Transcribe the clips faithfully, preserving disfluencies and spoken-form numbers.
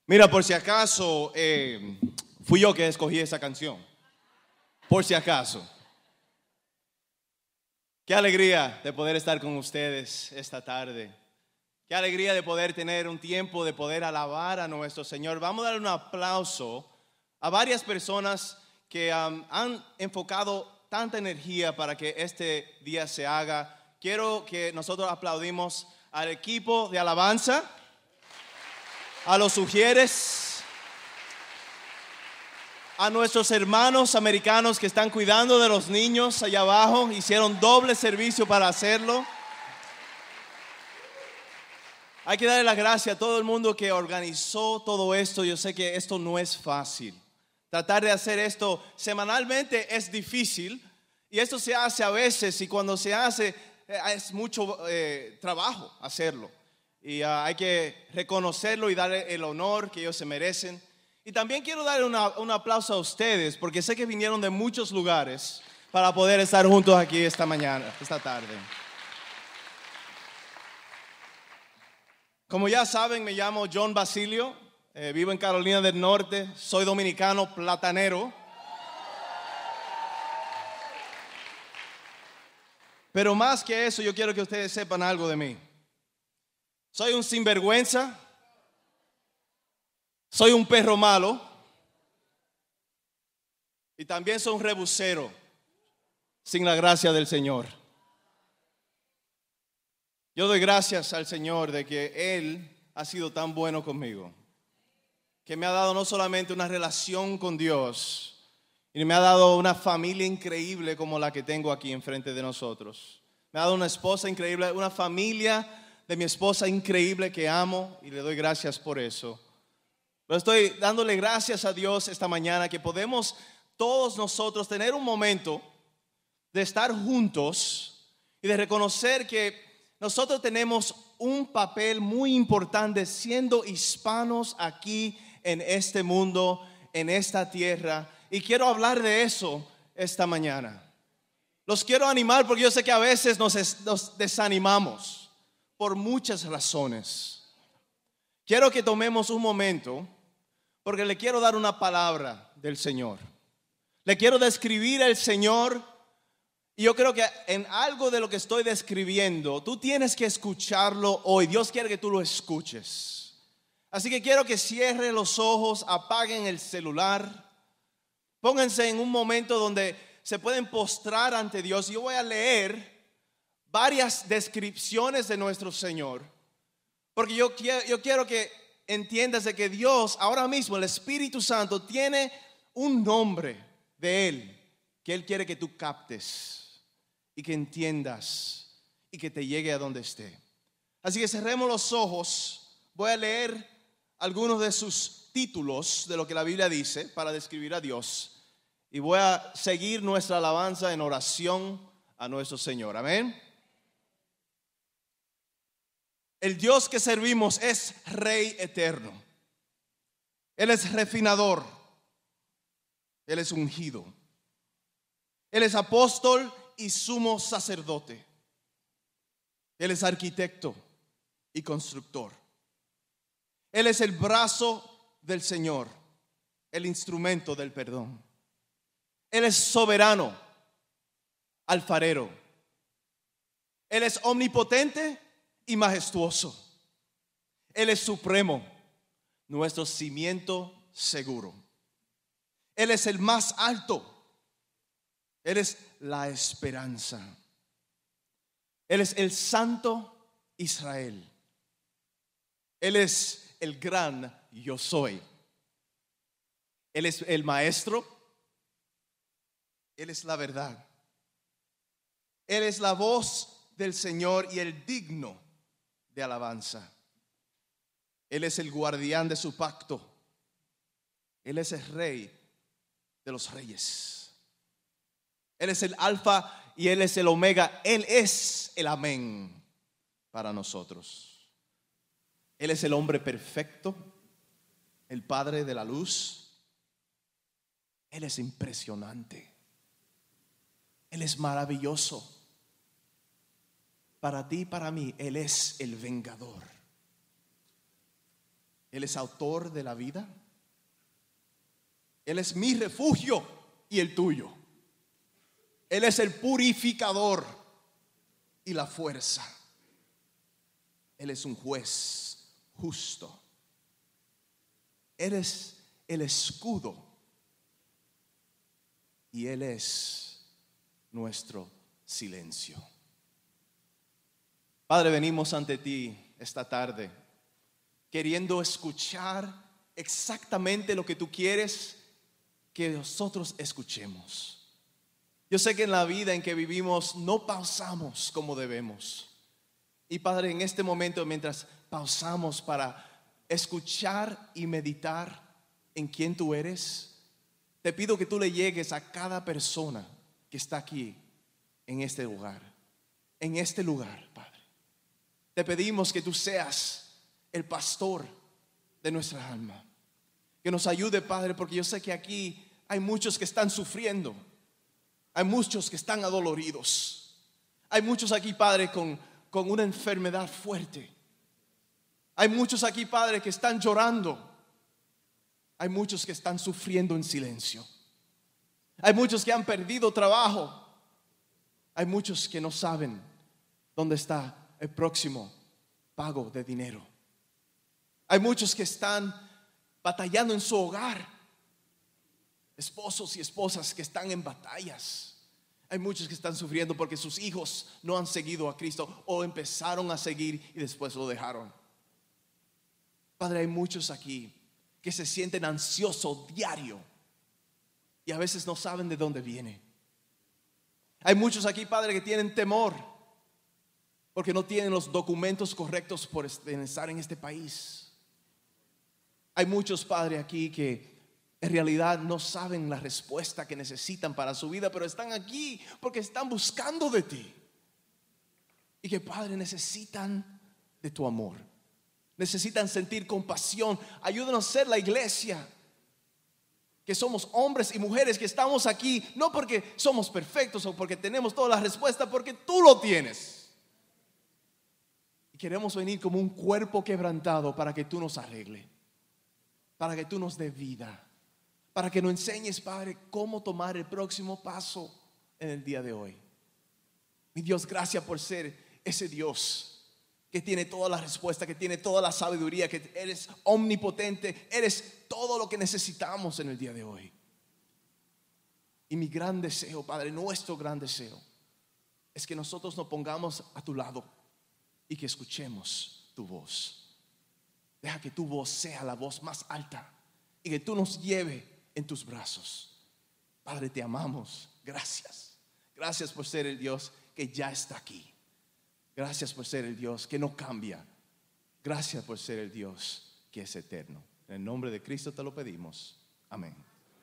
Mira, por si acaso, eh, fui yo que escogí esa canción. Por si acaso. Qué alegría de poder estar con ustedes esta tarde. Qué alegría de poder tener un tiempo de poder alabar a nuestro Señor. Vamos a dar un aplauso a varias personas que um, han enfocado tanta energía para que este día se haga. Quiero que nosotros aplaudimos al equipo de alabanza, a los sugieres, a nuestros hermanos americanos que están cuidando de los niños allá abajo. Hicieron doble servicio para hacerlo. Hay que darle las gracias a todo el mundo que organizó todo esto. Yo sé que esto no es fácil. Tratar de hacer esto semanalmente es difícil. Y esto se hace a veces, y cuando se hace eh, es mucho eh, trabajo hacerlo. Y uh, hay que reconocerlo y darle el honor que ellos se merecen. Y también quiero darle una, un aplauso a ustedes, porque sé que vinieron de muchos lugares para poder estar juntos aquí esta mañana, esta tarde. Como ya saben, me llamo John Basilio, eh, vivo en Carolina del Norte, soy dominicano platanero. Pero más que eso, yo quiero que ustedes sepan algo de mí. Soy un sinvergüenza, soy un perro malo y también soy un rebusero sin la gracia del Señor. Yo doy gracias al Señor de que Él ha sido tan bueno conmigo, que me ha dado no solamente una relación con Dios, y me ha dado una familia increíble como la que tengo aquí enfrente de nosotros. Me ha dado una esposa increíble, una familia de mi esposa increíble que amo y le doy gracias por eso. Pero estoy dándole gracias a Dios esta mañana que podemos todos nosotros tener un momento de estar juntos y de reconocer que nosotros tenemos un papel muy importante siendo hispanos aquí en este mundo, en esta tierra. Y quiero hablar de eso esta mañana. Los quiero animar porque yo sé que a veces nos, nos desanimamos por muchas razones. Quiero que tomemos un momento porque le quiero dar una palabra del Señor. Le quiero describir al Señor. Y yo creo que en algo de lo que estoy describiendo, tú tienes que escucharlo hoy. Dios quiere que tú lo escuches. Así que quiero que cierren los ojos, apaguen el celular. Pónganse en un momento donde se pueden postrar ante Dios. Yo voy a leer varias descripciones de nuestro Señor, porque yo quiero, yo quiero que entiendas de que Dios ahora mismo, el Espíritu Santo, tiene un nombre de Él que Él quiere que tú captes y que entiendas y que te llegue a donde esté. Así que cerremos los ojos. Voy a leer algunos de sus títulos de lo que la Biblia dice para describir a Dios. Y voy a seguir nuestra alabanza en oración a nuestro Señor. Amén. El Dios que servimos es Rey eterno. Él es refinador. Él es ungido. Él es apóstol y sumo sacerdote. Él es arquitecto y constructor. Él es el brazo del Señor, el instrumento del perdón. Él es soberano, alfarero. Él es omnipotente y majestuoso. Él es supremo, nuestro cimiento seguro. Él es el más alto. Él es la esperanza. Él es el santo Israel. Él es el gran yo soy. Él es el maestro. Él es la verdad. Él es la voz del Señor y el digno de alabanza. Él es el guardián de su pacto. Él es el rey de los reyes. Él es el alfa y Él es el omega. Él es el amén para nosotros. Él es el hombre perfecto, el Padre de la luz. Él es impresionante. Él es maravilloso. Para ti y para mí, Él es el vengador. Él es autor de la vida. Él es mi refugio y el tuyo. Él es el purificador y la fuerza. Él es un juez justo. Él es el escudo y Él es nuestro silencio. Padre, venimos ante ti esta tarde queriendo escuchar exactamente lo que tú quieres que nosotros escuchemos. Yo sé que en la vida en que vivimos no pausamos como debemos. Y Padre, en este momento, mientras pausamos para escuchar y meditar en quién tú eres, te pido que tú le llegues a cada persona que está aquí en este lugar, en este lugar, Padre. Te pedimos que tú seas el pastor de nuestra alma, que nos ayude, Padre, porque yo sé que aquí hay muchos que están sufriendo, hay muchos que están adoloridos, hay muchos aquí, Padre, con, con una enfermedad fuerte, hay muchos aquí, Padre, que están llorando, hay muchos que están sufriendo en silencio, hay muchos que han perdido trabajo, hay muchos que no saben dónde está el próximo pago de dinero. Hay muchos que están batallando en su hogar, esposos y esposas que están en batallas. Hay muchos que están sufriendo porque sus hijos no han seguido a Cristo o empezaron a seguir y después lo dejaron. Padre, hay muchos aquí que se sienten ansiosos diario y a veces no saben de dónde viene. Hay muchos aquí, Padre, que tienen temor porque no tienen los documentos correctos por estar en este país. Hay muchos, Padre, aquí que en realidad no saben la respuesta que necesitan para su vida, pero están aquí porque están buscando de ti. Y que, Padre, necesitan de tu amor. Necesitan sentir compasión. Ayúdanos a ser la iglesia, que somos hombres y mujeres que estamos aquí, no porque somos perfectos o porque tenemos todas las respuestas, porque tú lo tienes. Y queremos venir como un cuerpo quebrantado para que tú nos arregle, para que tú nos dé vida, para que nos enseñes, Padre, cómo tomar el próximo paso en el día de hoy. Mi Dios, gracias por ser ese Dios que tiene toda la respuesta, que tiene toda la sabiduría, que eres omnipotente, eres todo lo que necesitamos en el día de hoy. Y mi gran deseo, Padre, nuestro gran deseo, es que nosotros nos pongamos a tu lado y que escuchemos tu voz. Deja que tu voz sea la voz más alta y que tú nos lleve en tus brazos. Padre, te amamos. Gracias. Gracias por ser el Dios que ya está aquí. Gracias por ser el Dios que no cambia. Gracias por ser el Dios que es eterno. En el nombre de Cristo te lo pedimos. Amén.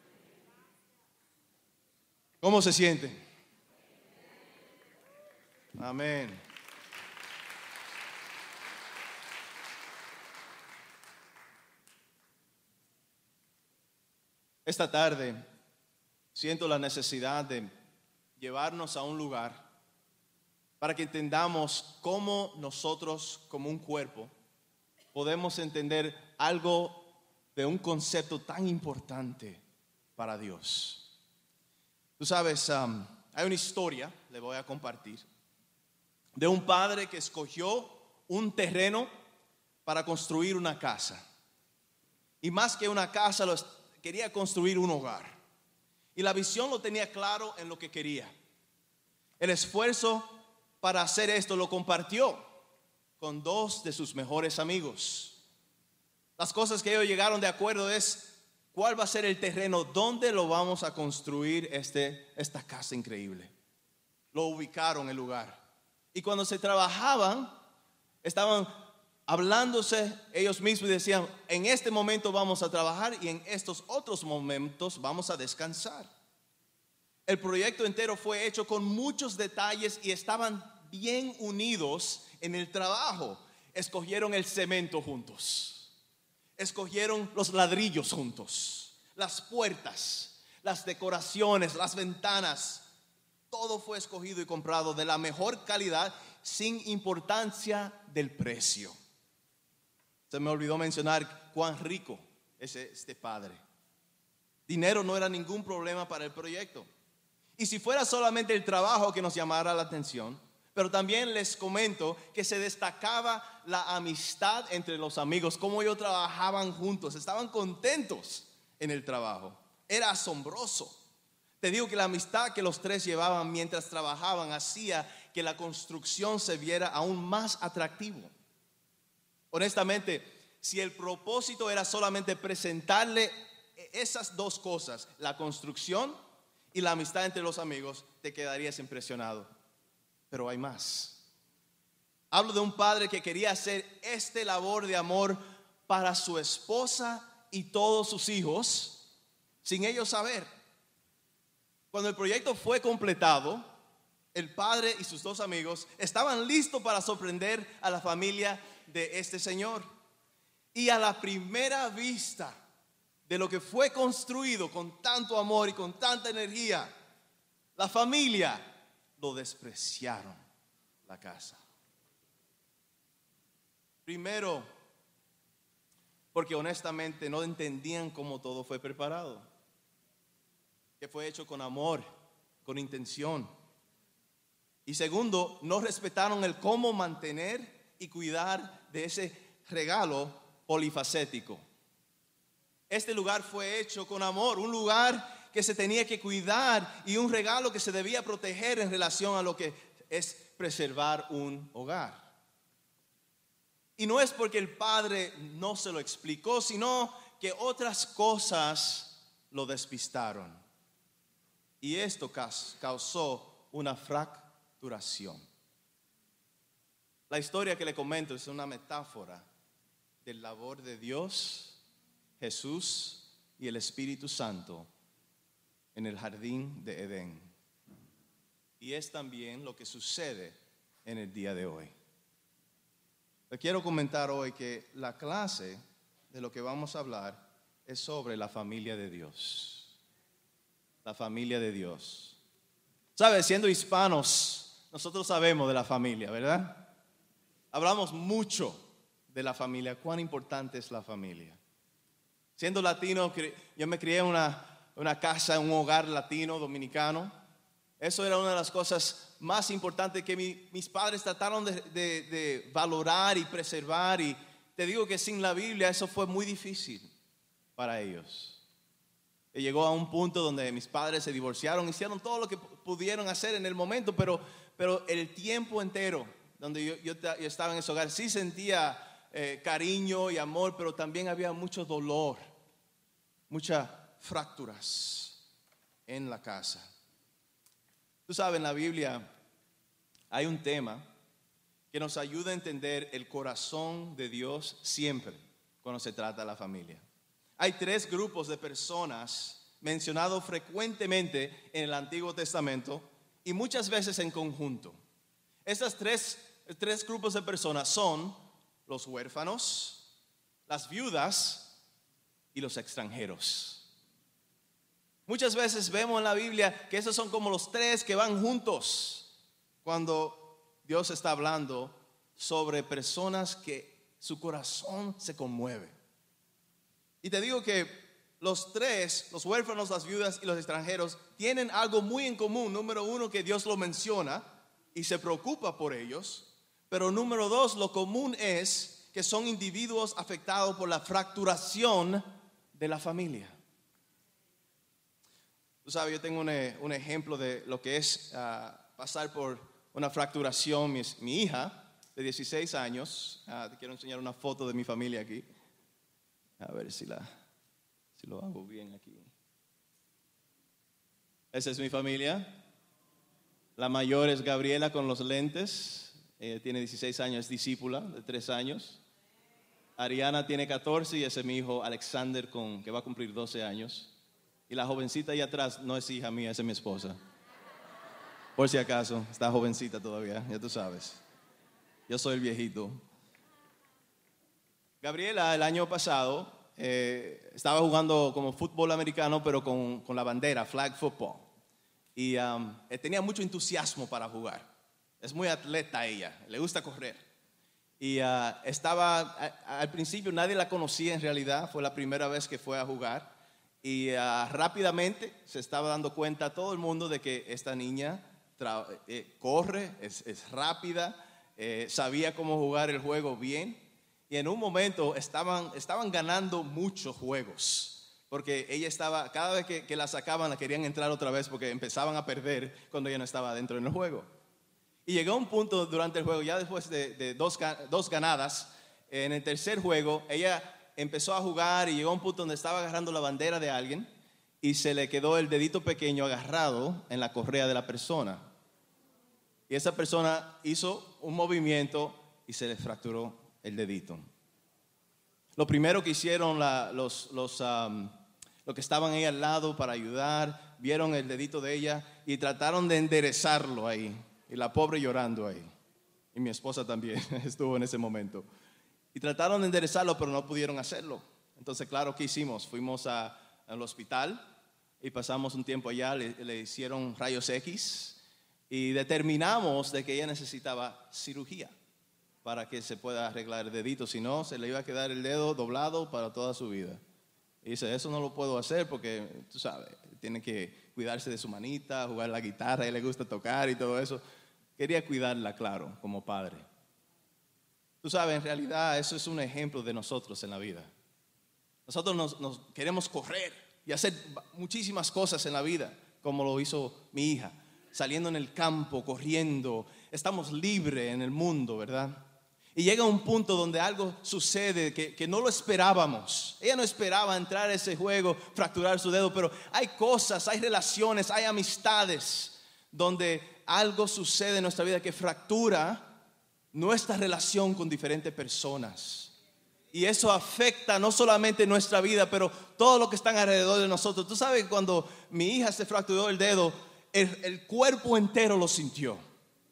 ¿Cómo se siente? Amén. Esta tarde siento la necesidad de llevarnos a un lugar para que entendamos cómo nosotros como un cuerpo podemos entender algo de un concepto tan importante para Dios. Tú sabes, um, hay una historia, le voy a compartir, de un padre que escogió un terreno para construir una casa. Y más que una casa, lo quería construir un hogar. Y la visión lo tenía claro en lo que quería. El esfuerzo para hacer esto lo compartió con dos de sus mejores amigos. Las cosas que ellos llegaron de acuerdo es cuál va a ser el terreno, dónde lo vamos a construir este, esta casa increíble. Lo ubicaron el lugar. Y cuando se trabajaban, estaban hablándose ellos mismos y decían, en este momento vamos a trabajar y en estos otros momentos vamos a descansar. El proyecto entero fue hecho con muchos detalles y estaban bien unidos en el trabajo. Escogieron el cemento juntos, escogieron los ladrillos juntos, las puertas, las decoraciones, las ventanas. Todo fue escogido y comprado de la mejor calidad sin importancia del precio. Se me olvidó mencionar cuán rico es este padre. Dinero no era ningún problema para el proyecto. Y si fuera solamente el trabajo que nos llamara la atención, pero también les comento que se destacaba la amistad entre los amigos, cómo ellos trabajaban juntos, estaban contentos en el trabajo. Era asombroso. Te digo que la amistad que los tres llevaban mientras trabajaban hacía que la construcción se viera aún más atractivo. Honestamente, si el propósito era solamente presentarle esas dos cosas, la construcción y la amistad entre los amigos, te quedarías impresionado. Pero hay más. Hablo de un padre que quería hacer este labor de amor para su esposa y todos sus hijos, sin ellos saber. Cuando el proyecto fue completado, el padre y sus dos amigos estaban listos para sorprender a la familia de este señor. Y a la primera vista de lo que fue construido con tanto amor y con tanta energía, la familia lo despreciaron, la casa. Primero, porque honestamente no entendían cómo todo fue preparado, que fue hecho con amor, con intención. Y segundo, no respetaron el cómo mantener y cuidar de ese regalo polifacético. Este lugar fue hecho con amor, un lugar que se tenía que cuidar y un regalo que se debía proteger en relación a lo que es preservar un hogar. Y no es porque el padre no se lo explicó, sino que otras cosas lo despistaron. Y esto causó una fracturación. La historia que le comento es una metáfora del labor de Dios, Jesús y el Espíritu Santo en el jardín de Edén. Y es también lo que sucede en el día de hoy. Le quiero comentar hoy que la clase de lo que vamos a hablar es sobre la familia de Dios. La familia de Dios. ¿Sabes? Siendo hispanos, nosotros sabemos de la familia, ¿verdad? Hablamos mucho de la familia, cuán importante es la familia. Siendo latino, yo me crié en una, una casa, en un hogar latino, dominicano. Eso era una de las cosas más importantes que mi, mis padres trataron de, de, de valorar y preservar. Y te digo que sin la Biblia eso fue muy difícil para ellos. Y llegó a un punto donde mis padres se divorciaron, hicieron todo lo que pudieron hacer en el momento, pero, pero el tiempo entero donde yo, yo, yo estaba en ese hogar, sí sentía eh, cariño y amor, pero también había mucho dolor, muchas fracturas en la casa. Tú sabes, en la Biblia hay un tema que nos ayuda a entender el corazón de Dios siempre cuando se trata de la familia. Hay tres grupos de personas mencionados frecuentemente en el Antiguo Testamento y muchas veces en conjunto. Estos tres, tres grupos de personas son los huérfanos, las viudas y los extranjeros. Muchas veces vemos en la Biblia que esos son como los tres que van juntos cuando Dios está hablando sobre personas que su corazón se conmueve. Y te digo que los tres, los huérfanos, las viudas y los extranjeros, tienen algo muy en común. Número uno, que Dios lo menciona y se preocupa por ellos. Pero número dos, lo común es que son individuos afectados por la fracturación de la familia. Tú sabes, yo tengo un, un ejemplo de lo que es uh, pasar por una fracturación. Mi, mi hija de dieciséis años, uh, te quiero enseñar una foto de mi familia aquí. A ver si, la, si lo hago bien aquí. Esa es mi familia. La mayor es Gabriela con los lentes. Ella tiene dieciséis años, es discípula de tres años. Ariana tiene catorce y ese es mi hijo Alexander, con, que va a cumplir doce años. Y la jovencita ahí atrás no es hija mía, esa es mi esposa. Por si acaso, está jovencita todavía, ya tú sabes. Yo soy el viejito. Gabriela el año pasado eh, estaba jugando como fútbol americano, pero con, con la bandera, flag football. Y um, tenía mucho entusiasmo para jugar. Es muy atleta ella, le gusta correr. Y uh, estaba, a, al principio nadie la conocía en realidad, fue la primera vez que fue a jugar. Y uh, rápidamente se estaba dando cuenta todo el mundo de que esta niña tra- eh, corre, es, es rápida, eh, sabía cómo jugar el juego bien. Y en un momento estaban, estaban ganando muchos juegos. Porque ella estaba, cada vez que, que la sacaban la querían entrar otra vez porque empezaban a perder cuando ella no estaba dentro del juego. Y llegó un punto durante el juego, ya después de, de dos, dos ganadas, en el tercer juego, ella empezó a jugar y llegó a un punto donde estaba agarrando la bandera de alguien y se le quedó el dedito pequeño agarrado en la correa de la persona. Y esa persona hizo un movimiento y se le fracturó el dedito. Lo primero que hicieron la, los, los, um, los que estaban ahí al lado para ayudar, vieron el dedito de ella y trataron de enderezarlo ahí. Y la pobre llorando ahí. Y mi esposa también estuvo en ese momento. Y trataron de enderezarlo, pero no pudieron hacerlo. Entonces, claro, ¿qué hicimos? Fuimos a, al hospital y pasamos un tiempo allá. Le, le hicieron rayos X y determinamos de que ella necesitaba cirugía para que se pueda arreglar el dedito. Si no, se le iba a quedar el dedo doblado para toda su vida. Y dice, eso no lo puedo hacer porque, tú sabes, tiene que cuidarse de su manita, jugar la guitarra, a él le gusta tocar y todo eso. Quería cuidarla, claro, como padre. Tú sabes, en realidad eso es un ejemplo de nosotros en la vida. Nosotros nos, nos queremos correr y hacer muchísimas cosas en la vida, como lo hizo mi hija, saliendo en el campo, corriendo. Estamos libres en el mundo, ¿verdad? Y llega un punto donde algo sucede que, que no lo esperábamos. Ella no esperaba entrar a ese juego, fracturar su dedo, pero hay cosas, hay relaciones, hay amistades donde algo sucede en nuestra vida que fractura nuestra relación con diferentes personas. Y eso afecta no solamente nuestra vida, pero todo lo que está alrededor de nosotros. Tú sabes que cuando mi hija se fracturó el dedo, el, el cuerpo entero lo sintió.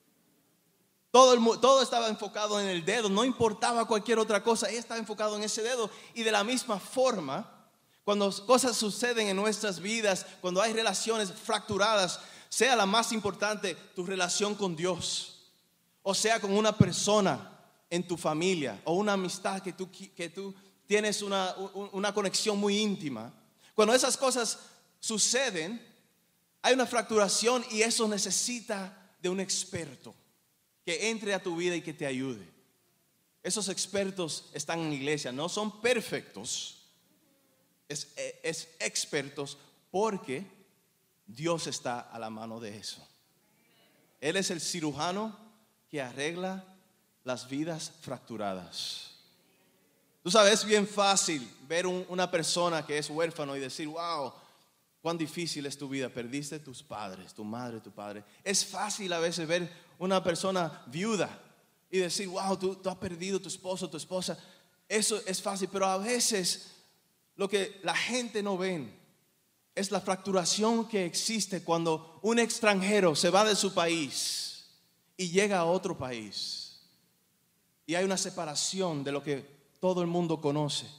Todo, el, todo estaba enfocado en el dedo, no importaba cualquier otra cosa, ella estaba enfocado en ese dedo. Y de la misma forma, cuando cosas suceden en nuestras vidas, cuando hay relaciones fracturadas, sea la más importante tu relación con Dios, o sea con una persona en tu familia, o una amistad que tú, que tú tienes una, una conexión muy íntima. Cuando esas cosas suceden, hay una fracturación y eso necesita de un experto que entre a tu vida y que te ayude. Esos expertos están en la iglesia, no son perfectos, es, es expertos porque Dios está a la mano de eso. Él es el cirujano que arregla las vidas fracturadas. Tú sabes, es bien fácil ver un, una persona que es huérfano y decir, wow, cuán difícil es tu vida, perdiste tus padres, tu madre, tu padre. Es fácil a veces ver una persona viuda y decir, wow, tú, tú has perdido tu esposo, tu esposa. Eso es fácil, pero a veces lo que la gente no ve es la fracturación que existe cuando un extranjero se va de su país y llega a otro país. Y hay una separación de lo que todo el mundo conoce.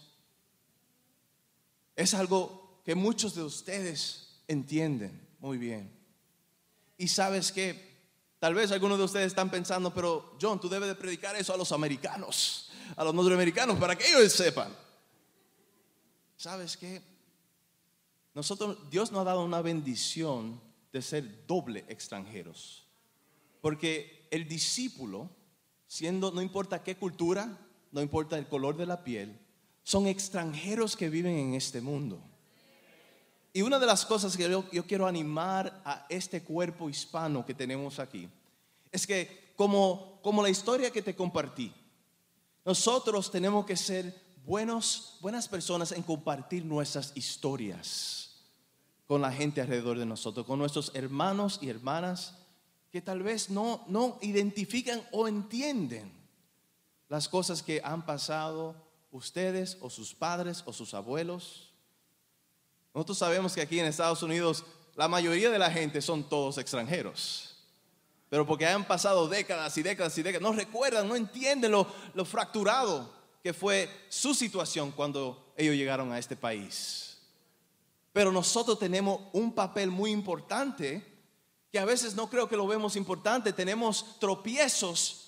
Es algo que muchos de ustedes entienden muy bien. Y sabes que tal vez algunos de ustedes están pensando, pero John, tú debes de predicar eso a los americanos, a los norteamericanos, para que ellos sepan. ¿Sabes qué? Nosotros, Dios nos ha dado una bendición de ser doble extranjeros. Porque el discípulo, siendo, no importa qué cultura, no importa el color de la piel, son extranjeros que viven en este mundo. Y una de las cosas que yo, yo quiero animar a este cuerpo hispano que tenemos aquí es que como, como la historia que te compartí, nosotros tenemos que ser buenos, buenas personas en compartir nuestras historias con la gente alrededor de nosotros, con nuestros hermanos y hermanas que tal vez no, no identifican o entienden las cosas que han pasado ustedes o sus padres o sus abuelos. Nosotros sabemos que aquí en Estados Unidos la mayoría de la gente son todos extranjeros, pero porque han pasado décadas y décadas y décadas, no recuerdan, no entienden lo, lo fracturado que fue su situación cuando ellos llegaron a este país. Pero nosotros tenemos un papel muy importante que a veces no creo que lo vemos importante. Tenemos tropiezos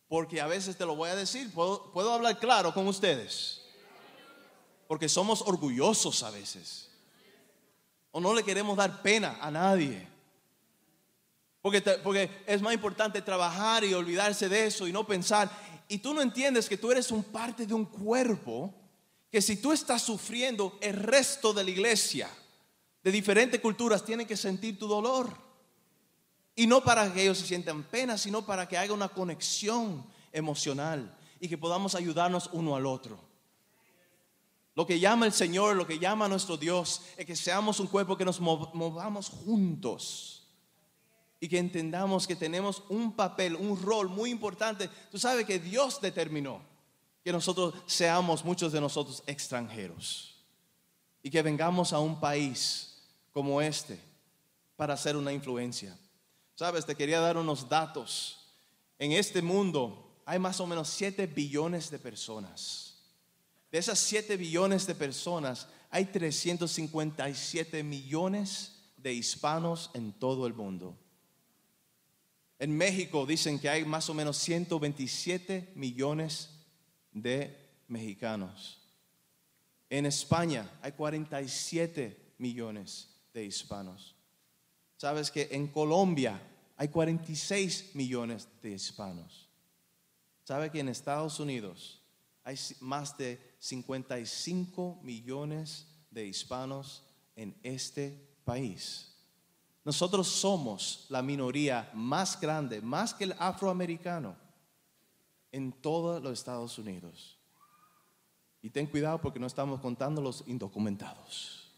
Porque a veces te lo voy a decir, puedo, puedo hablar claro con ustedes. Porque somos orgullosos a veces. O no le queremos dar pena a nadie. Porque, te, porque es más importante trabajar y olvidarse de eso y no pensar. Y tú no entiendes que tú eres un parte de un cuerpo, que si tú estás sufriendo, el resto de la iglesia de diferentes culturas tiene que sentir tu dolor. Y no para que ellos se sientan pena, sino para que haya una conexión emocional y que podamos ayudarnos uno al otro. Lo que llama el Señor, lo que llama a nuestro Dios, es que seamos un cuerpo que nos movamos juntos. Y que entendamos que tenemos un papel, un rol muy importante. Tú sabes que Dios determinó que nosotros seamos, muchos de nosotros, extranjeros. Y que vengamos a un país como este para hacer una influencia. Sabes, te quería dar unos datos. En este mundo hay más o menos siete billones de personas. De esas siete billones de personas, hay trescientos cincuenta y siete millones de hispanos en todo el mundo. En México dicen que hay más o menos ciento veintisiete millones de mexicanos. En España hay cuarenta y siete millones de hispanos. Sabes que en Colombia hay cuarenta y seis millones de hispanos. Sabes que en Estados Unidos hay más de cincuenta y cinco millones de hispanos en este país. Nosotros somos la minoría más grande, más que el afroamericano, en todos los Estados Unidos. Y ten cuidado porque no estamos contando los indocumentados.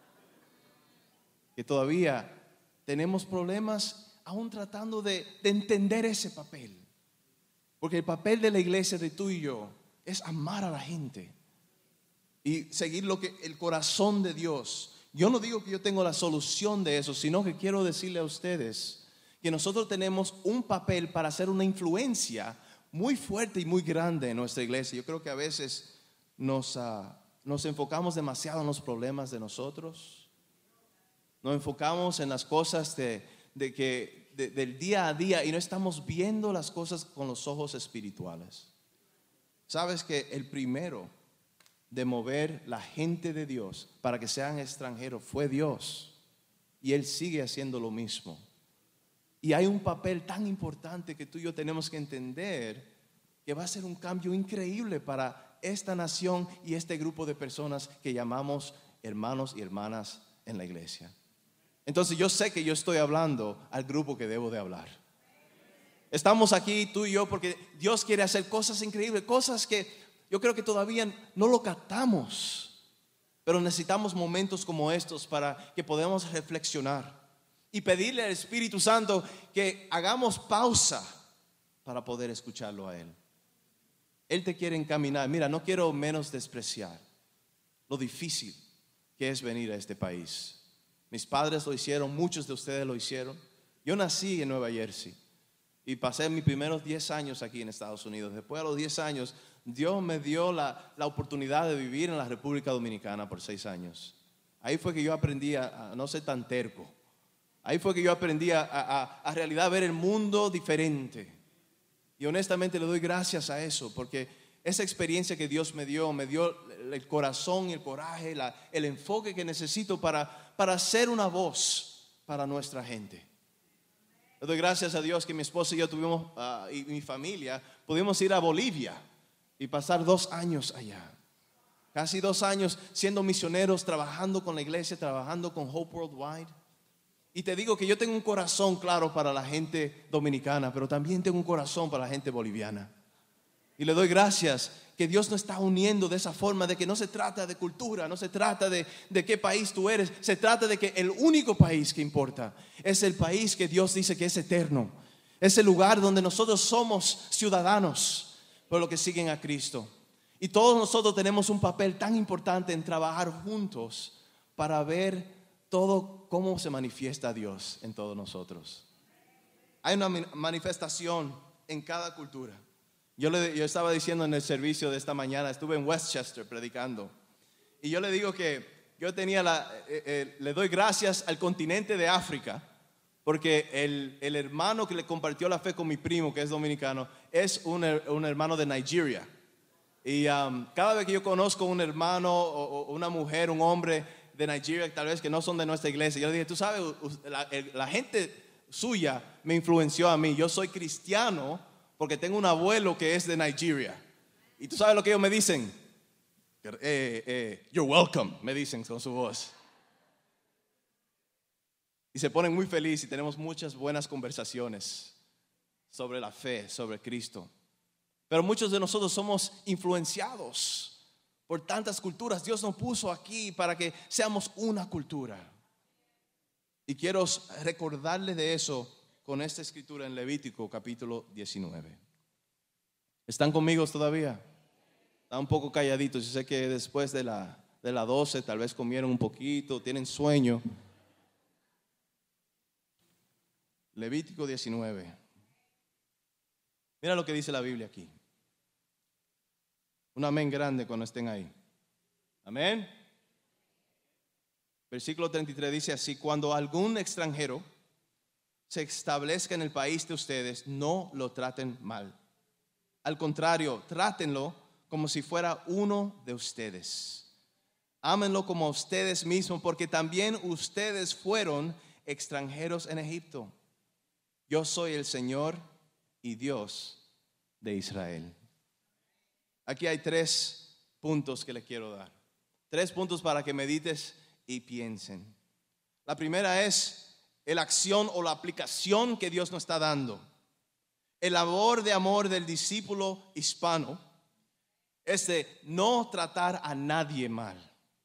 Que todavía tenemos problemas aún tratando de, de entender ese papel. Porque el papel de la iglesia, de tú y yo, es amar a la gente y seguir lo que el corazón de Dios. Yo no digo que yo tengo la solución de eso, sino que quiero decirle a ustedes que nosotros tenemos un papel para hacer una influencia muy fuerte y muy grande en nuestra iglesia. Yo creo que a veces nos, uh, nos enfocamos demasiado en los problemas de nosotros. Nos enfocamos en las cosas de, de que, de, del día a día y no estamos viendo las cosas con los ojos espirituales. Sabes que el primero de mover la gente de Dios para que sean extranjeros fue Dios, y Él sigue haciendo lo mismo. Y hay un papel tan importante que tú y yo tenemos que entender, que va a ser un cambio increíble para esta nación y este grupo de personas que llamamos hermanos y hermanas en la iglesia. Entonces yo sé que yo estoy hablando al grupo que debo de hablar. Estamos aquí tú y yo porque Dios quiere hacer cosas increíbles, cosas que yo creo que todavía no lo captamos, pero necesitamos momentos como estos para que podamos reflexionar y pedirle al Espíritu Santo que hagamos pausa para poder escucharlo a Él. Él te quiere encaminar. Mira, no quiero menos despreciar lo difícil que es venir a este país. Mis padres lo hicieron, muchos de ustedes lo hicieron. Yo nací en Nueva Jersey y pasé mis primeros diez años aquí en Estados Unidos. Después, a los diez años, Dios me dio la, la oportunidad de vivir en la República Dominicana por seis años. Ahí fue que yo aprendí a, a no ser tan terco. Ahí fue que yo aprendí a, a, a realidad ver el mundo diferente. Y honestamente le doy gracias a eso, porque esa experiencia que Dios me dio, me dio el corazón y el coraje, la, el enfoque que necesito para, para ser una voz para nuestra gente. Le doy gracias a Dios que mi esposa y yo tuvimos, uh, y mi familia, pudimos ir a Bolivia y pasar dos años allá. Casi dos años siendo misioneros, trabajando con la iglesia, trabajando con Hope Worldwide. Y te digo que yo tengo un corazón claro para la gente dominicana, pero también tengo un corazón para la gente boliviana. Y le doy gracias que Dios nos está uniendo de esa forma, de que no se trata de cultura, no se trata de, de qué país tú eres, se trata de que el único país que importa es el país que Dios dice que es eterno. Es el lugar donde nosotros somos ciudadanos por lo que siguen a Cristo. Y todos nosotros tenemos un papel tan importante en trabajar juntos para ver todo cómo se manifiesta Dios en todos nosotros. Hay una manifestación en cada cultura. Yo, le, yo estaba diciendo en el servicio de esta mañana, estuve en Westchester predicando, y yo le digo que yo tenía la, eh, eh, le doy gracias al continente de África, porque el, el hermano que le compartió la fe con mi primo, que es dominicano, es un, un hermano de Nigeria. Y um, cada vez que yo conozco un hermano o, o una mujer, un hombre de Nigeria, tal vez que no son de nuestra iglesia, yo le dije, tú sabes, la, el, la gente suya me influenció a mí. Yo soy cristiano porque tengo un abuelo que es de Nigeria. Y tú sabes lo que ellos me dicen. Eh, eh, you're welcome, me dicen con su voz. Y se ponen muy felices y tenemos muchas buenas conversaciones sobre la fe, sobre Cristo. Pero muchos de nosotros somos influenciados por tantas culturas. Dios nos puso aquí para que seamos una cultura. Y quiero recordarles de eso con esta escritura en Levítico capítulo diecinueve. ¿Están conmigo todavía? Están un poco calladitos. Yo sé que después de la, de la doce tal vez comieron un poquito, tienen sueño. Levítico diecinueve. Mira lo que dice la Biblia aquí. Un amén grande cuando estén ahí. Amén. Versículo treinta y tres dice así: cuando algún extranjero se establezca en el país de ustedes, no lo traten mal. Al contrario, trátenlo como si fuera uno de ustedes. Ámenlo como a ustedes mismos, porque también ustedes fueron extranjeros en Egipto. Yo soy el Señor y Dios de Israel. Aquí hay tres puntos que le quiero dar. Tres puntos para que medites y piensen. La primera es la acción o la aplicación que Dios nos está dando. El labor de amor del discípulo hispano es de no tratar a nadie mal,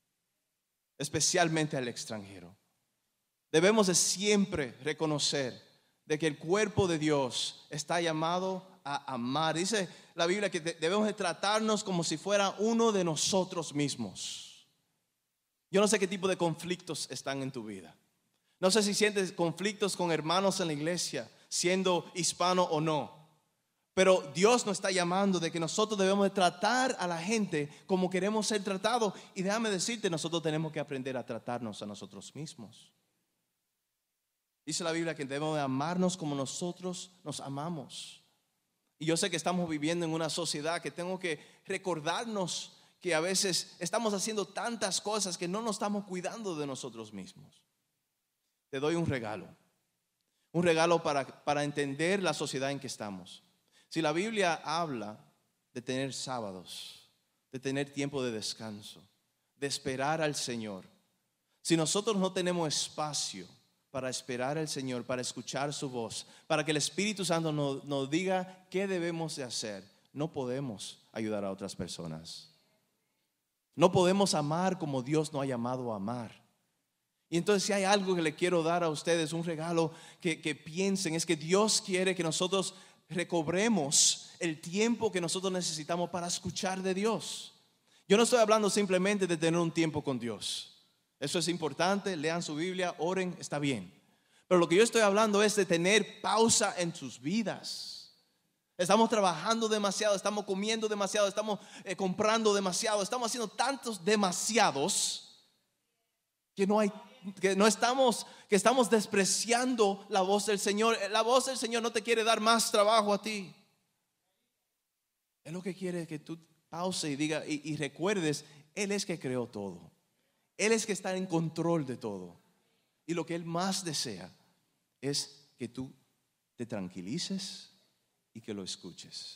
especialmente al extranjero. Debemos de siempre reconocer de que el cuerpo de Dios está llamado a amar. Dice la Biblia que debemos de tratarnos como si fuera uno de nosotros mismos. Yo no sé qué tipo de conflictos están en tu vida. No sé si sientes conflictos con hermanos en la iglesia, siendo hispano o no. Pero Dios nos está llamando de que nosotros debemos de tratar a la gente como queremos ser tratados. Y déjame decirte, nosotros tenemos que aprender a tratarnos a nosotros mismos. Dice la Biblia que debemos de amarnos como nosotros nos amamos. Y yo sé que estamos viviendo en una sociedad que tengo que recordarnos que a veces estamos haciendo tantas cosas que no nos estamos cuidando de nosotros mismos. Te doy un regalo. Un regalo para, para entender la sociedad en que estamos. Si la Biblia habla de tener sábados, de tener tiempo de descanso, de esperar al Señor. Si nosotros no tenemos espacio para esperar al Señor, para escuchar su voz, para que el Espíritu Santo nos, nos diga qué debemos de hacer, no podemos ayudar a otras personas. No podemos amar como Dios nos ha llamado a amar. Y entonces si hay algo que le quiero dar a ustedes, un regalo que, que piensen, es que Dios quiere que nosotros recobremos el tiempo que nosotros necesitamos para escuchar de Dios. Yo no estoy hablando simplemente de tener un tiempo con Dios. Eso es importante, lean su Biblia, oren, está bien. Pero lo que yo estoy hablando es de tener pausa en sus vidas. Estamos trabajando demasiado, estamos comiendo demasiado, estamos eh, comprando demasiado, estamos haciendo tantos demasiados que no hay, que no estamos, que estamos despreciando la voz del Señor. La voz del Señor no te quiere dar más trabajo a ti. Él lo que quiere es que tú pause y diga y, y recuerdes, Él es que creó todo. Él es que está en control de todo. Y lo que Él más desea es que tú te tranquilices y que lo escuches.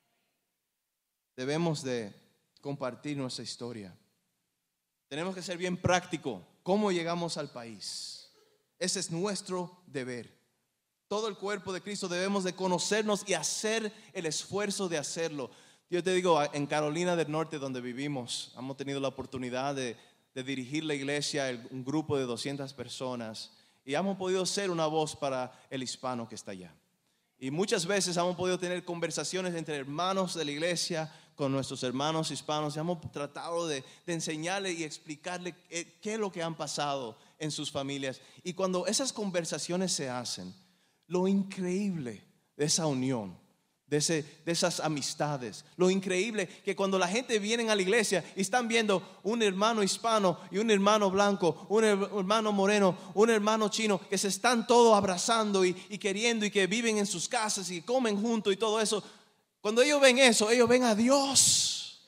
Debemos de compartir nuestra historia. Tenemos que ser bien práctico. ¿Cómo llegamos al país? Ese es nuestro deber. Todo el cuerpo de Cristo debemos de conocernos y hacer el esfuerzo de hacerlo. Yo te digo, en Carolina del Norte, donde vivimos, hemos tenido la oportunidad de de dirigir la iglesia, un grupo de doscientas personas, y hemos podido ser una voz para el hispano que está allá. Y muchas veces hemos podido tener conversaciones entre hermanos de la iglesia con nuestros hermanos hispanos, y hemos tratado de, de enseñarle y explicarle qué, qué es lo que han pasado en sus familias. Y cuando esas conversaciones se hacen, lo increíble de esa unión, De, ese, de esas amistades, lo increíble que cuando la gente viene a la iglesia y están viendo un hermano hispano y un hermano blanco, un hermano moreno, un hermano chino, que se están todos abrazando y, y queriendo, y que viven en sus casas y comen juntos y todo eso, Cuando ellos ven eso, ellos ven a Dios.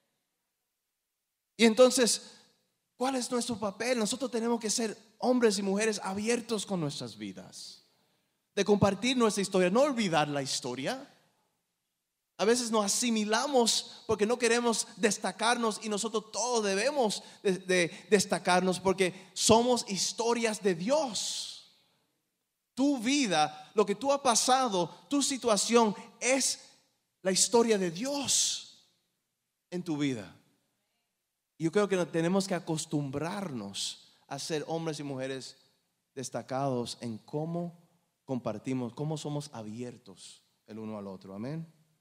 Y entonces, ¿cuál es nuestro papel? Nosotros tenemos que ser hombres y mujeres abiertos con nuestras vidas, de compartir nuestra historia, no olvidar la historia. A veces nos asimilamos porque no queremos destacarnos, y nosotros todos debemos de, de destacarnos porque somos historias de Dios. Tu vida, lo que tú has pasado, tu situación es la historia de Dios en tu vida. Y yo creo que tenemos que acostumbrarnos a ser hombres y mujeres destacados en cómo compartimos, cómo somos abiertos el uno al otro. Amén.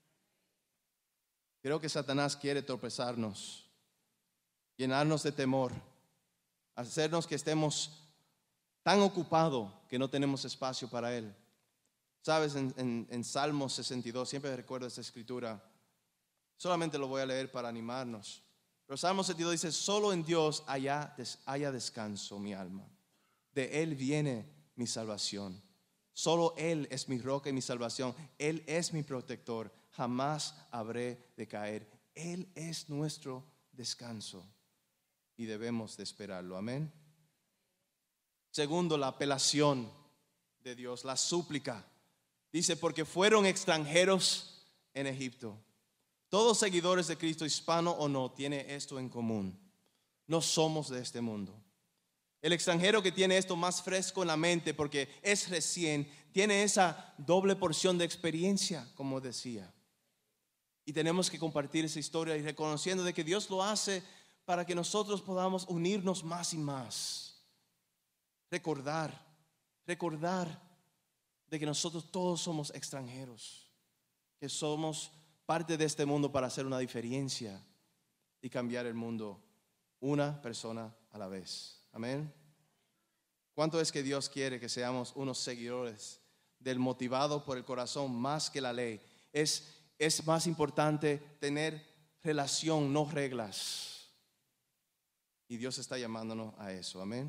Creo que Satanás quiere tropezarnos, llenarnos de temor, hacernos que estemos tan ocupados que no tenemos espacio para Él. Sabes, en, en, en Salmo sesenta y dos, siempre recuerdo esta escritura, solamente lo voy a leer para animarnos. Pero Salmo sesenta y dos dice: solo en Dios haya, des, haya descanso mi alma, de Él viene mi salvación. Solo Él es mi roca y mi salvación, Él es mi protector, jamás habré de caer. Él es nuestro descanso y debemos de esperarlo. Amén. Segundo, la apelación de Dios, la súplica. Dice: porque fueron extranjeros en Egipto. Todos seguidores de Cristo, hispano o no, tiene esto en común: no somos de este mundo. El extranjero que tiene esto más fresco en la mente porque es recién, tiene esa doble porción de experiencia, como decía. Y tenemos que compartir esa historia y reconociendo de que Dios lo hace para que nosotros podamos unirnos más y más. Recordar, recordar de que nosotros todos somos extranjeros, que somos parte de este mundo para hacer una diferencia y cambiar el mundo una persona a la vez. Amén. ¿Cuánto es que Dios quiere que seamos unos seguidores del motivado por el corazón más que la ley? Es, es más importante tener relación, no reglas. Y Dios está llamándonos a eso. Amén.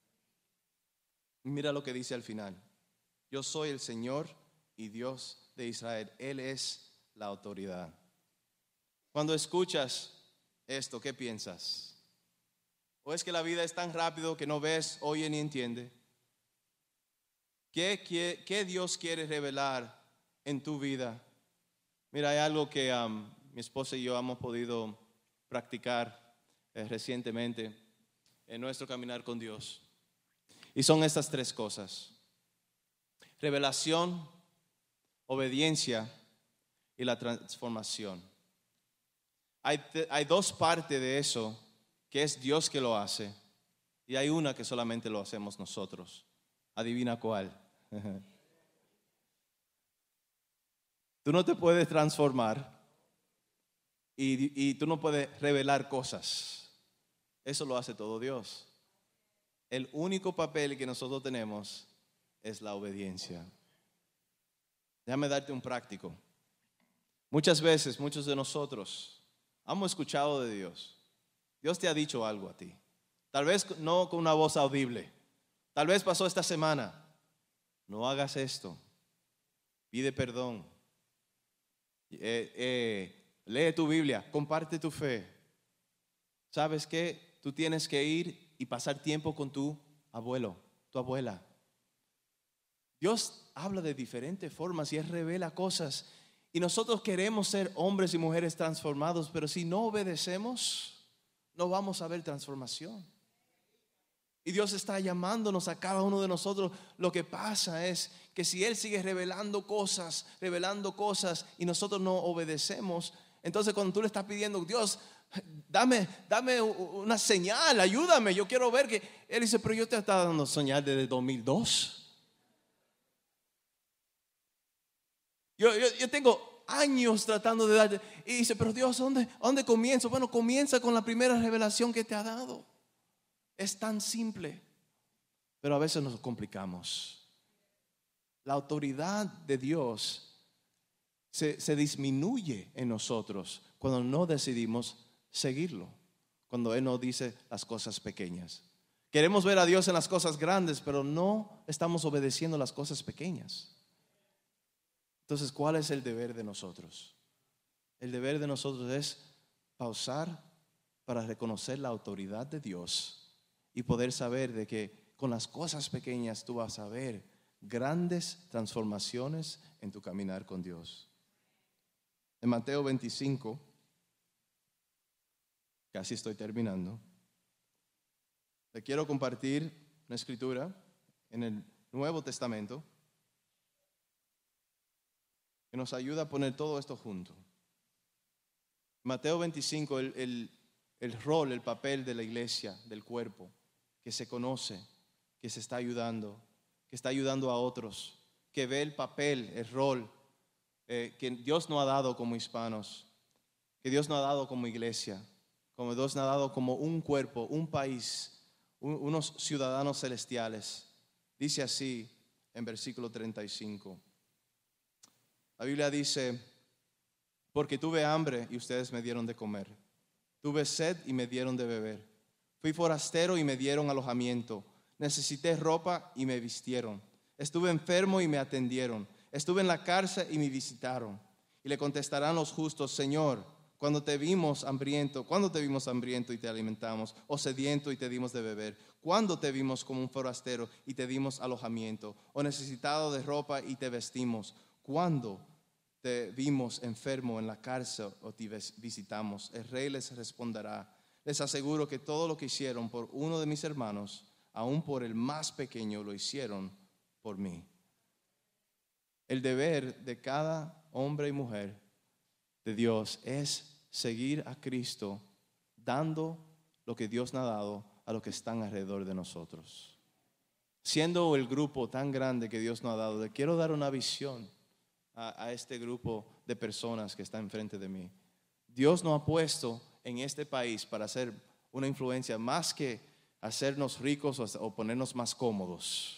Mira lo que dice al final: yo soy el Señor y Dios de Israel. Él es la autoridad. Cuando escuchas esto, ¿qué piensas? ¿O es que la vida es tan rápido que no ves, oye ni entiende? ¿Qué, qué, qué Dios quiere revelar en tu vida? Mira, hay algo que um, mi esposa y yo hemos podido practicar eh, recientemente en nuestro caminar con Dios. Y son estas tres cosas: revelación, obediencia y la transformación. Hay, hay dos partes de eso, que es Dios que lo hace, y hay una que solamente lo hacemos nosotros. Adivina cuál. Tú no te puedes transformar y, y tú no puedes revelar cosas. Eso lo hace todo Dios. El único papel que nosotros tenemos es la obediencia. Déjame darte un práctico. Muchas veces, muchos de nosotros hemos escuchado de Dios. Dios te ha dicho algo a ti. Tal vez no con una voz audible. Tal vez pasó esta semana. No hagas esto. Pide perdón. Eh, eh, lee tu Biblia. Comparte tu fe. ¿Sabes qué? Tú tienes que ir y pasar tiempo con tu abuelo, tu abuela. Dios habla de diferentes formas y Él revela cosas. Y nosotros queremos ser hombres y mujeres transformados, pero si no obedecemos, no vamos a ver transformación. Y Dios está llamándonos a cada uno de nosotros. Lo que pasa es que si Él sigue revelando cosas, revelando cosas y nosotros no obedecemos, entonces cuando tú le estás pidiendo: Dios, dame, dame una señal, ayúdame, yo quiero ver que Él dice: pero yo te estaba dando señal desde dos mil dos. Yo, yo, yo tengo años tratando de darte. Y dice: pero Dios, ¿dónde, ¿dónde comienzo? Bueno, comienza con la primera revelación que te ha dado. Es tan simple, pero a veces nos complicamos. La autoridad de Dios se, se disminuye en nosotros cuando no decidimos seguirlo, cuando Él nos dice las cosas pequeñas. Queremos ver a Dios en las cosas grandes, pero no estamos obedeciendo las cosas pequeñas. Entonces, ¿cuál es el deber de nosotros? El deber de nosotros es pausar para reconocer la autoridad de Dios y poder saber de que con las cosas pequeñas tú vas a ver grandes transformaciones en tu caminar con Dios. En Mateo veinticinco, casi estoy terminando, le quiero compartir una escritura en el Nuevo Testamento que nos ayuda a poner todo esto junto. Mateo veinticinco, el, el, el rol, el papel de la iglesia, del cuerpo, que se conoce, que se está ayudando, que está ayudando a otros, que ve el papel, el rol eh, que Dios nos ha dado como hispanos, que Dios nos ha dado como iglesia, como Dios nos ha dado como un cuerpo, un país, un, unos ciudadanos celestiales. Dice así en versículo treinta y cinco. La Biblia dice: porque tuve hambre y ustedes me dieron de comer. Tuve sed y me dieron de beber. Fui forastero y me dieron alojamiento. Necesité ropa y me vistieron. Estuve enfermo y me atendieron. Estuve en la cárcel y me visitaron. Y le contestarán los justos: Señor, cuando te vimos hambriento, ¿cuándo te vimos hambriento y te alimentamos? O sediento y te dimos de beber. ¿Cuándo te vimos como un forastero y te dimos alojamiento? O necesitado de ropa y te vestimos. ¿Cuándo te vimos enfermo en la cárcel o te visitamos? El rey les responderá: les aseguro que todo lo que hicieron por uno de mis hermanos, aun por el más pequeño, lo hicieron por mí. El deber de cada hombre y mujer de Dios es seguir a Cristo, dando lo que Dios nos ha dado a los que están alrededor de nosotros. Siendo el grupo tan grande que Dios nos ha dado, le quiero dar una visión a, a este grupo de personas que está enfrente de mí. Dios nos ha puesto en este país para hacer una influencia más que hacernos ricos o, o ponernos más cómodos,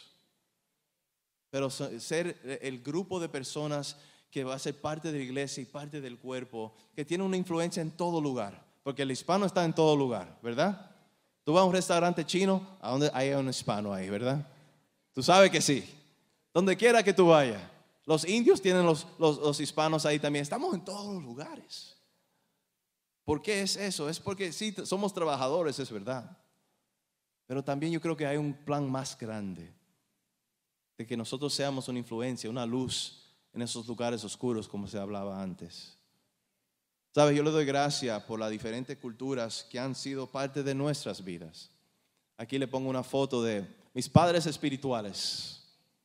pero ser el grupo de personas que va a ser parte de la iglesia y parte del cuerpo, que tiene una influencia en todo lugar, porque el hispano está en todo lugar, ¿verdad? Tú vas a un restaurante chino, ¿a dónde hay un hispano ahí, verdad? Tú sabes que sí, donde quiera que tú vayas. Los indios tienen los, los, los hispanos ahí también. Estamos en todos los lugares. ¿Por qué es eso? Es porque sí, somos trabajadores, es verdad, pero también yo creo que hay un plan más grande de que nosotros seamos una influencia, una luz en esos lugares oscuros, como se hablaba antes. ¿Sabes? Yo le doy gracias por las diferentes culturas que han sido parte de nuestras vidas. Aquí le pongo una foto de mis padres espirituales,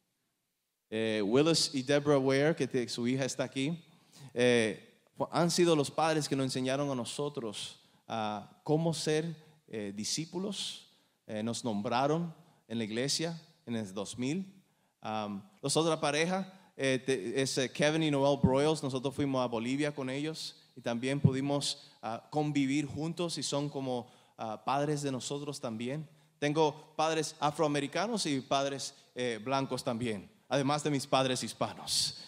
eh, Willis y Deborah Ware, que te, su hija está aquí. Eh, han sido los padres que nos enseñaron a nosotros uh, cómo ser eh, discípulos. Eh, nos nombraron en la iglesia en el dos mil. Um, los otra pareja eh, te, es eh, Kevin y Noel Broyles. Nosotros fuimos a Bolivia con ellos y también pudimos uh, convivir juntos y son como uh, padres de nosotros también. Tengo padres afroamericanos y padres eh, blancos también, además de mis padres hispanos.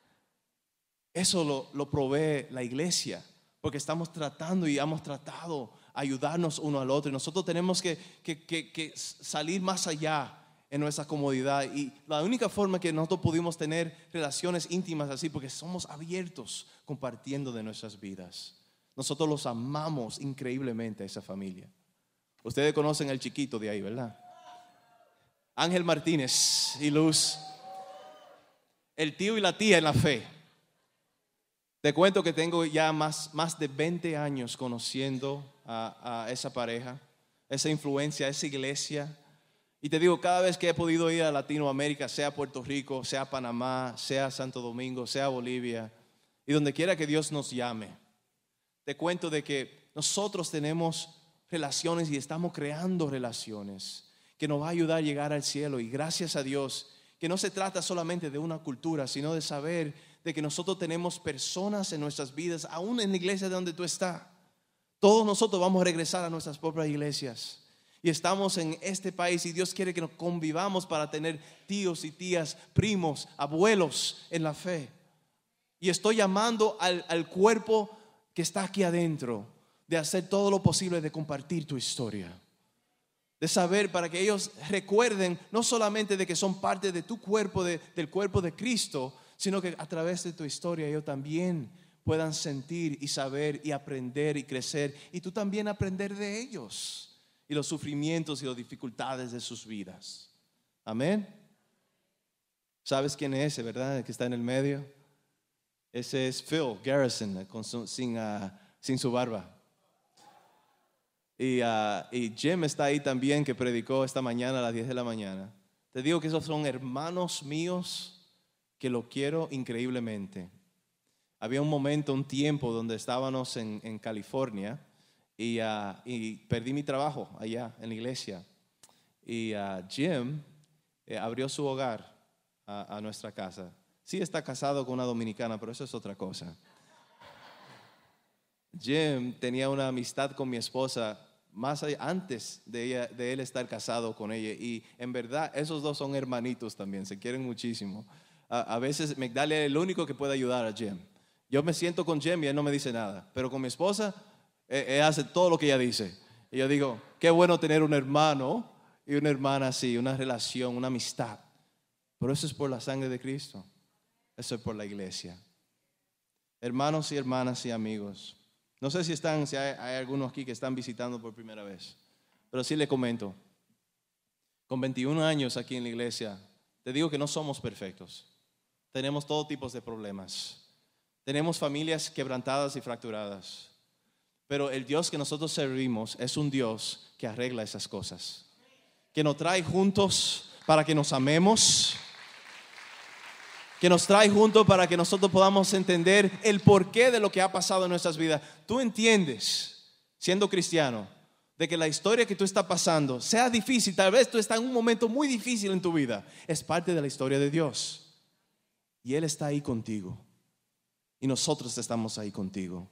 Eso lo, lo provee la iglesia, porque estamos tratando y hemos tratado ayudarnos uno al otro. Y nosotros tenemos que, que, que, que salir más allá en nuestra comodidad. Y la única forma que nosotros pudimos tener relaciones íntimas así, porque somos abiertos compartiendo de nuestras vidas. Nosotros los amamos increíblemente a esa familia. Ustedes conocen al chiquito de ahí, ¿verdad? Ángel Martínez y Luz, el tío y la tía en la fe. Te cuento que tengo ya más, más de veinte años conociendo a, a esa pareja, esa influencia, esa iglesia. Y te digo, cada vez que he podido ir a Latinoamérica, sea Puerto Rico, sea Panamá, sea Santo Domingo, sea Bolivia, y donde quiera que Dios nos llame, te cuento de que nosotros tenemos relaciones y estamos creando relaciones que nos va a ayudar a llegar al cielo. Y gracias a Dios que no se trata solamente de una cultura, sino de saber de que nosotros tenemos personas en nuestras vidas, aún en la iglesia de donde tú estás. Todos nosotros vamos a regresar a nuestras propias iglesias. Y estamos en este país y Dios quiere que nos convivamos para tener tíos y tías, primos, abuelos en la fe. Y estoy llamando al, al cuerpo que está aquí adentro de hacer todo lo posible de compartir tu historia. De saber para que ellos recuerden no solamente de que son parte de tu cuerpo, de, del cuerpo de Cristo, sino que a través de tu historia ellos también puedan sentir y saber y aprender y crecer, y tú también aprender de ellos y los sufrimientos y las dificultades de sus vidas. Amén. ¿Sabes quién es ese, verdad? El que está en el medio. Ese es Phil Garrison, con su, sin, uh, sin su barba. Y, uh, y Jim está ahí también, que predicó esta mañana a las diez de la mañana. Te digo que esos son hermanos míos que lo quiero increíblemente. Había un momento, un tiempo donde estábamos en, en California y, uh, y perdí mi trabajo allá en la iglesia. Y uh, Jim eh, abrió su hogar a, a nuestra casa. Sí está casado con una dominicana, pero eso es otra cosa. Jim tenía una amistad con mi esposa más allá, antes de, ella, de él estar casado con ella, y en verdad esos dos son hermanitos también, se quieren muchísimo. A, a veces Migdalia es el único que puede ayudar a Jim. Yo me siento con Jim y él no me dice nada, pero con mi esposa él, él hace todo lo que ella dice. Y yo digo, qué bueno tener un hermano y una hermana así, una relación, una amistad. Pero eso es por la sangre de Cristo, eso es por la iglesia. Hermanos y hermanas y amigos, no sé si están, si hay, hay algunos aquí que están visitando por primera vez, pero sí le comento. Con veintiún años aquí en la iglesia, te digo que no somos perfectos. Tenemos todo tipo de problemas. Tenemos familias quebrantadas y fracturadas. Pero el Dios que nosotros servimos es un Dios que arregla esas cosas, que nos trae juntos para que nos amemos, que nos trae juntos para que nosotros podamos entender el porqué de lo que ha pasado en nuestras vidas. Tú entiendes, siendo cristiano, de que la historia que tú estás pasando, sea difícil, tal vez tú estás en un momento muy difícil en tu vida, es parte de la historia de Dios. Y Él está ahí contigo. Y nosotros estamos ahí contigo.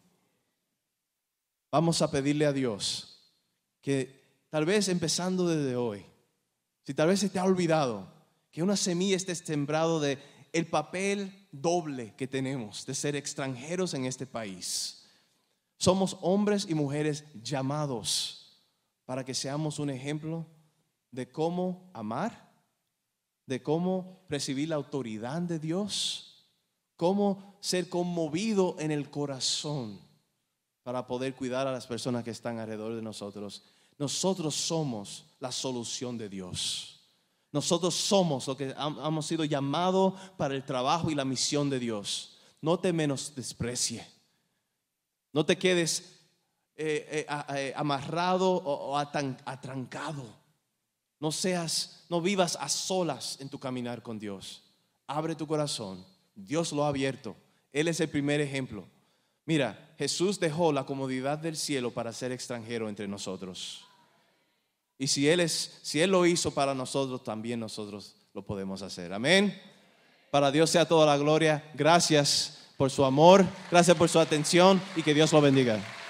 Vamos a pedirle a Dios que tal vez empezando desde hoy, si tal vez se te ha olvidado, que una semilla esté sembrado de el papel doble que tenemos de ser extranjeros en este país. Somos hombres y mujeres llamados para que seamos un ejemplo de cómo amar, de cómo recibir la autoridad de Dios, cómo ser conmovido en el corazón para poder cuidar a las personas que están alrededor de nosotros. Nosotros somos la solución de Dios. Nosotros somos lo que hemos sido llamados para el trabajo y la misión de Dios. No te menosprecie. No te quedes eh, eh, eh, amarrado o, o atan, atrancado. No seas, no vivas a solas en tu caminar con Dios. Abre tu corazón. Dios lo ha abierto. Él es el primer ejemplo. Mira, Jesús dejó la comodidad del cielo para ser extranjero entre nosotros. Y si Él es, si Él lo hizo para nosotros, también nosotros lo podemos hacer. Amén. Para Dios sea toda la gloria. Gracias por su amor, gracias por su atención y que Dios lo bendiga.